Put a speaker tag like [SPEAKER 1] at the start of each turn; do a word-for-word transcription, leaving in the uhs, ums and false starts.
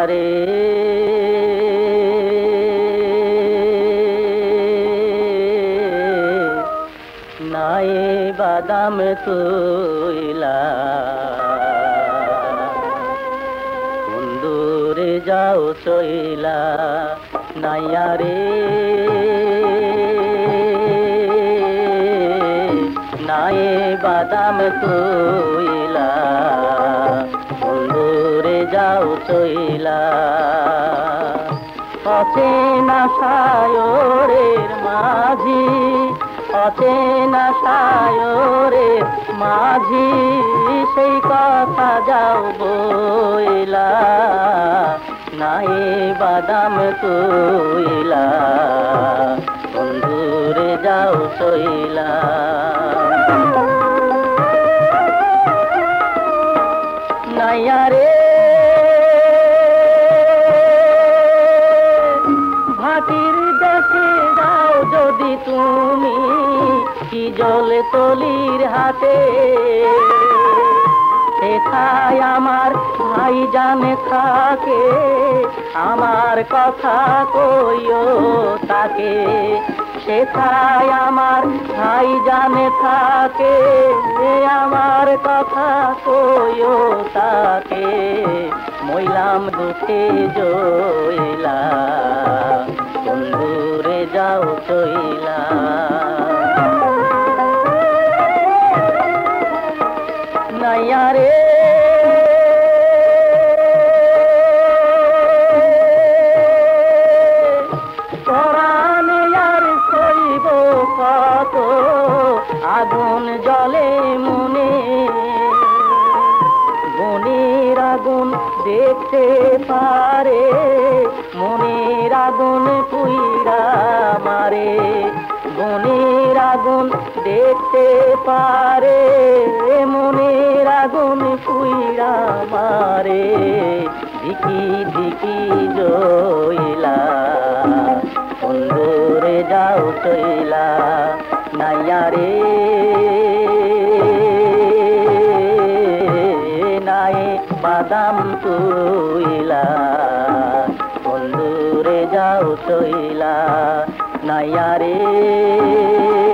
[SPEAKER 1] রে নাই বাদাম তুইলা বন্ধুরে যাও চইলা নাইয়া রে নাই বাদাম তুইলা বন্ধুরে যাও চইলা অচেনা সায়রের মাঝি অচেনা সায়রের মাঝি সেই কথা যাও বইলা নাই বাদাম তুইলা বন্ধুরে যাও চইলা নাইয়া রে ভাটির দেশে যাও যদি তুমি কি জলে তলির হাতে সেথায় আমার ভাই জানে থাকে আমার কথা কইও তাকে সেথায় আমার ভাই জানে থাকে আমার কথা কইও তাকে মইলাম দুঃখে জইলা বন্ধুরে যাও চইলা নাইয়া রে পরাণে আর কইব কত আগুন জলে মনে মনের আগুন দেখতে পারে মনের আগুন পুইরা মারে মনের আগুন দেখতে পারে মনের আগুন পুইরা মারে দিকি দিকি জইলা বন্ধুরে যাও চইলা নাইয়া রে নাই বাদাম তুইলা বন্ধুরে যাও চইলা নাইয়া রে